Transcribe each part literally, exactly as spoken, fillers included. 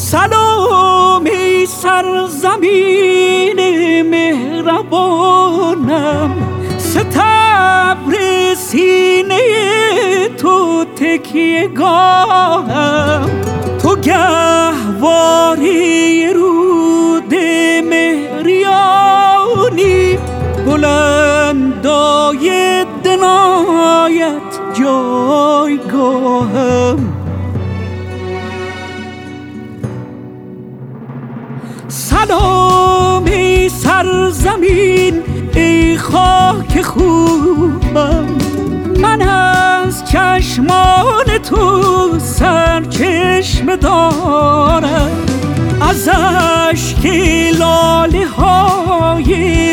سلام ای سرزمین مهربانم، ستبر سینه تو تکیه گاهم، تو گهواره رود مهریانی، بلندای دنایت جایگاهم. سلام ای سرزمین ای خاک خوبم، من از چشمان تو سرچشمه دارم، از اشک لاله های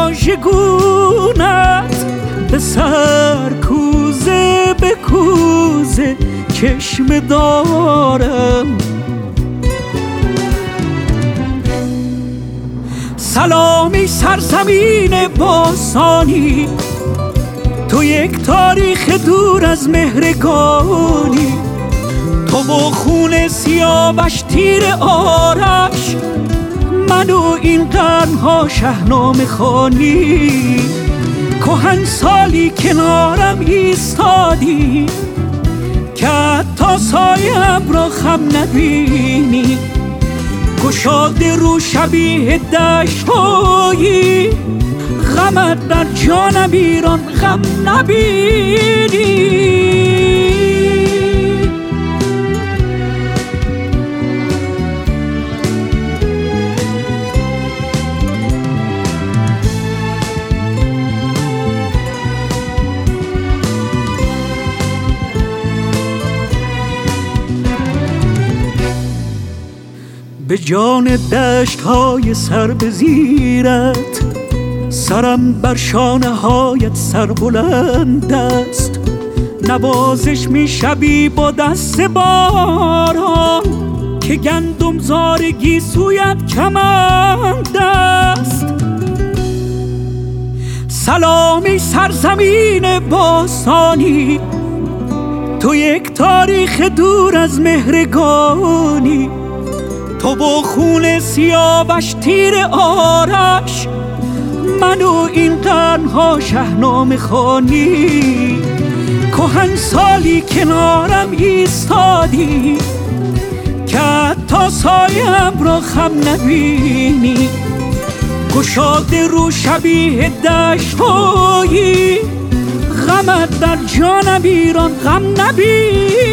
واژگونت به سر کوزه به کوزه چشمه دارم. سلام ای سرزمین باستانی، تو یک تاریخ دور از مهرگانی، تو با خون سیاوش تیر آرش منو این قرنها شهنامه خوانی، کهن سالی کنارم ایستادی که حتی سایم را خم نبینی، گشاده رو شبیه دشت‌هایی، غمت در جانم ایران غم نبینی. به جان دشت های سر به زیرت، سرم بر شانه هایت سربلند است، نوازش می شبی با دست باران که گندم زارگی سویت کمند است. سلامی سرزمین باستانی، تو یک تاریخ دور از مهرگانی، تو با خون سیاوش تیر آرش منو این قرنها شهنامه خوانی، کهن سالی کنارم ایستادی که حتی سایم را خم نبینی، گشاده رو شبیه دشت‌هایی، غمت در جانم ایران غم نبینی.